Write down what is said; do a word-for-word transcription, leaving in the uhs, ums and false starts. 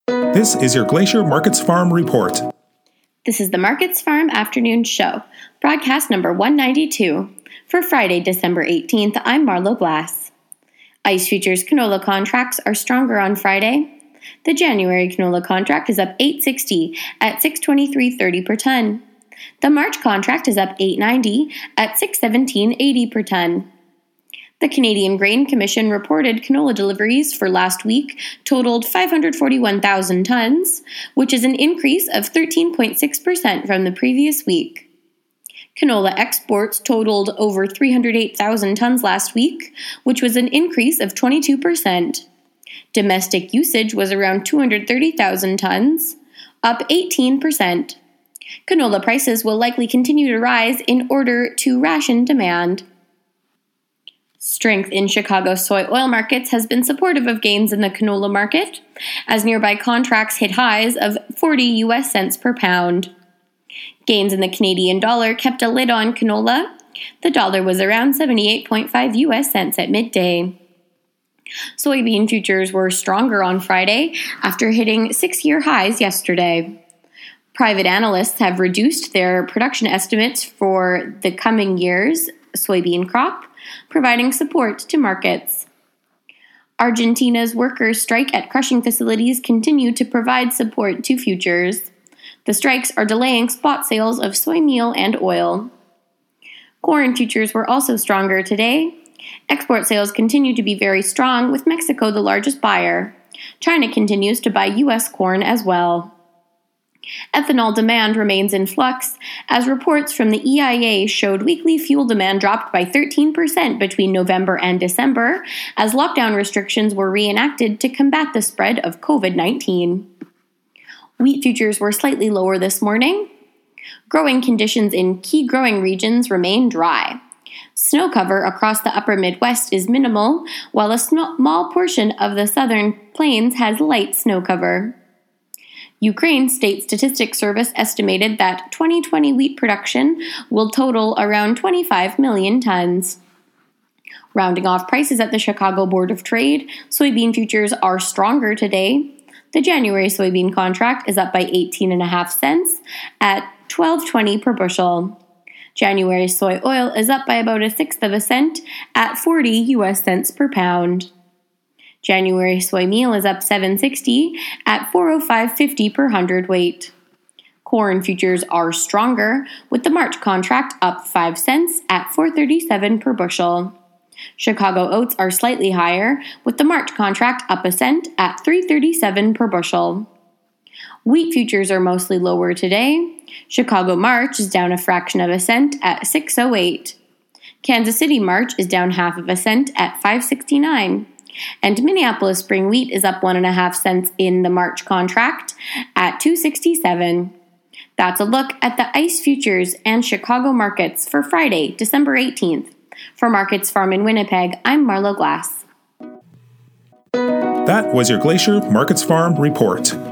This is your Glacier Markets Farm Report. This is the Markets Farm Afternoon Show, broadcast number one ninety-two. For Friday, December eighteenth, I'm Marlo Glass. ICE futures canola contracts are stronger on Friday. The January canola contract is up eight sixty at six twenty-three thirty per ton. The March contract is up eight ninety at six seventeen eighty per ton. The Canadian Grain Commission reported canola deliveries for last week totaled five hundred forty-one thousand tons, which is an increase of thirteen point six percent from the previous week. Canola exports totaled over three hundred eight thousand tons last week, which was an increase of twenty-two percent. Domestic usage was around two hundred thirty thousand tons, up eighteen percent. Canola prices will likely continue to rise in order to ration demand. Strength in Chicago soy oil markets has been supportive of gains in the canola market, as nearby contracts hit highs of forty U S cents per pound. Gains in the Canadian dollar kept a lid on canola. The dollar was around seventy-eight point five U S cents at midday. Soybean futures were stronger on Friday after hitting six-year highs yesterday. Private analysts have reduced their production estimates for the coming year's soybean crop, providing support to markets. Argentina's workers' strike at crushing facilities continue to provide support to futures. The strikes are delaying spot sales of soy meal and oil. Corn futures were also stronger today. Export sales continue to be very strong, with Mexico the largest buyer. China continues to buy U S corn as well. Ethanol demand remains in flux, as reports from the E I A showed weekly fuel demand dropped by thirteen percent between November and December, as lockdown restrictions were reenacted to combat the spread of covid nineteen. Wheat futures were slightly lower this morning. Growing conditions in key growing regions remain dry. Snow cover across the upper Midwest is minimal, while a small portion of the southern plains has light snow cover. Ukraine State Statistics Service estimated that twenty twenty wheat production will total around twenty-five million tons. Rounding off prices at the Chicago Board of Trade, soybean futures are stronger today. The January soybean contract is up by eighteen point five cents at twelve twenty per bushel. January soy oil is up by about a sixth of a cent at forty U S cents per pound. January soy meal is up seven sixty at four oh five fifty per hundredweight. Corn futures are stronger, with the March contract up five cents at four thirty-seven per bushel. Chicago oats are slightly higher, with the March contract up a cent at three thirty-seven per bushel. Wheat futures are mostly lower today. Chicago March is down a fraction of a cent at six oh eight. Kansas City March is down half of a cent at five sixty-nine. And Minneapolis spring wheat is up one and a half cents in the March contract at two sixty-seven. That's a look at the ICE futures and Chicago markets for Friday, December eighteenth. For Markets Farm in Winnipeg, I'm Marlo Glass. That was your Glacier Markets Farm Report.